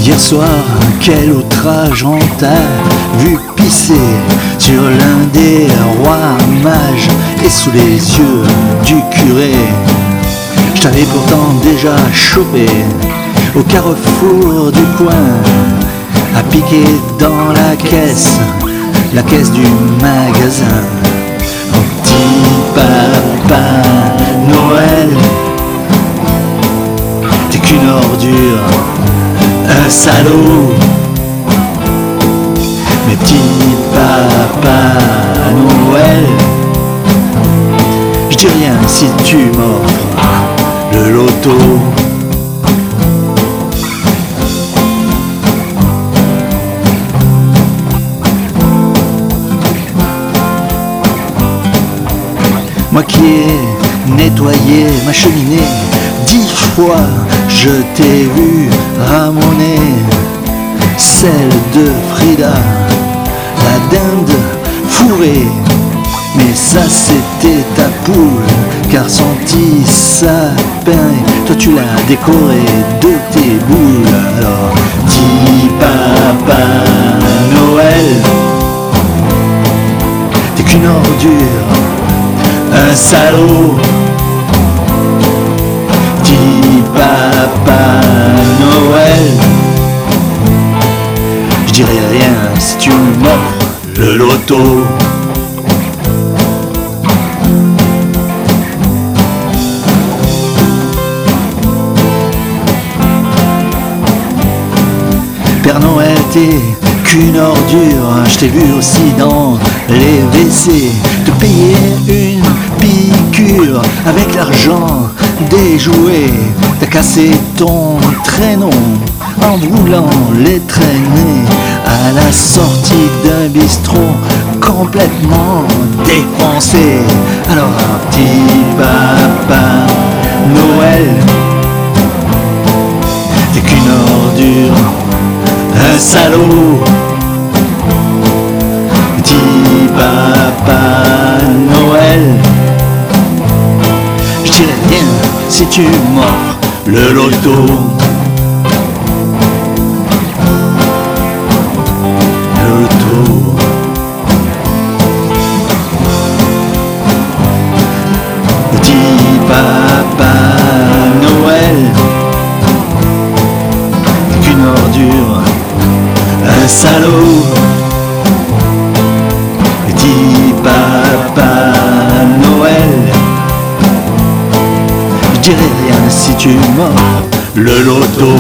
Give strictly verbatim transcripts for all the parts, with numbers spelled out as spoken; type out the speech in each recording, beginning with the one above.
Hier soir, quel outrage on t'a vu pisser sur l'un des rois mages et sous les yeux du curé. Je t'avais pourtant déjà chopé au carrefour du coin, à piquer dans la caisse, la caisse du magasin. Oh petit papa Noël, t'es qu'une ordure, un salaud. Mais petit papa Noël, je dis rien si tu m'offres le loto. Moi qui ai nettoyé ma cheminée dix fois, je t'ai vu ramoner celle de Frida, la dinde fourrée. Mais ça c'était ta poule, car son petit sapin, toi tu l'as décoré de tes boules. Alors dis papa Noël, t'es qu'une ordure, un salaud. Dis papa Noël, je dirai rien si tu m'offres le loto. Père Noël, t'es qu'une ordure, je t'ai vu aussi dans les W C te payer une piqûre avec l'argent des jouets. T'as cassé ton traîneau en voulant les traîner à la sortie d'un bistrot complètement défoncé. Alors un petit papa Noël, t'es qu'une ordure, un salaud. Dis papa Noël, je dirai rien si tu m'offres le loto. Le loto. Dis papa Noël, qu'une ordure, un salaud. Dis papa Noël, je dirai rien si tu m'offres le loto.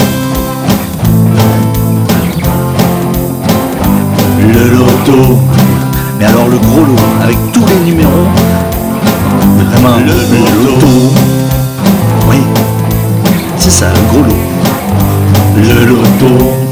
Le loto. Mais alors le gros lot avec tous les numéros, vraiment le, le loto. Oui, c'est ça, le gros lot. Le loto.